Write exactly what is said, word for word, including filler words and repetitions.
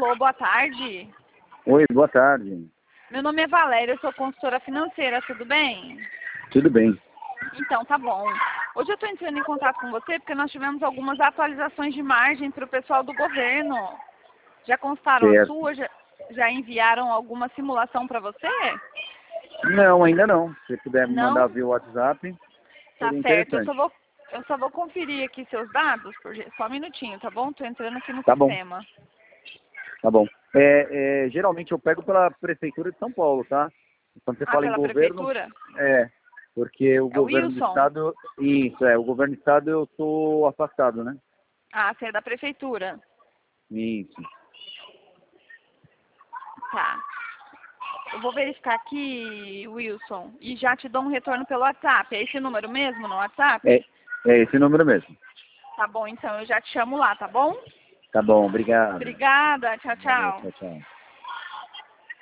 Alô, boa tarde. Oi, boa tarde. Meu nome é Valéria, eu sou consultora financeira, tudo bem? Tudo bem. Então, tá bom. Hoje eu estou entrando em contato com você porque nós tivemos algumas atualizações de margem para o pessoal do governo. Já constaram a Certo. sua? Já, já enviaram alguma simulação para você? Não, ainda não. Se você puder me Não? mandar via WhatsApp, Tá seria certo. Eu interessante. só vou, eu só vou conferir aqui seus dados, por, ge- só um minutinho, tá bom? Tô entrando aqui no Tá bom. sistema. Tá bom. É, é, geralmente eu pego pela Prefeitura de São Paulo, tá? Quando você Ah, fala em pela governo, prefeitura? é, porque o É o governo do Wilson? Estado, isso, é, o governo do Estado eu sou afastado, né? Ah, você é da prefeitura. Isso. Tá. Eu vou verificar aqui, Wilson, e já te dou um retorno pelo WhatsApp. É esse número mesmo no WhatsApp? É, é esse número mesmo. Tá bom, então eu já te chamo lá, tá bom? Tá bom, obrigado. Obrigada, tchau, Valeu, tchau. tchau, tchau.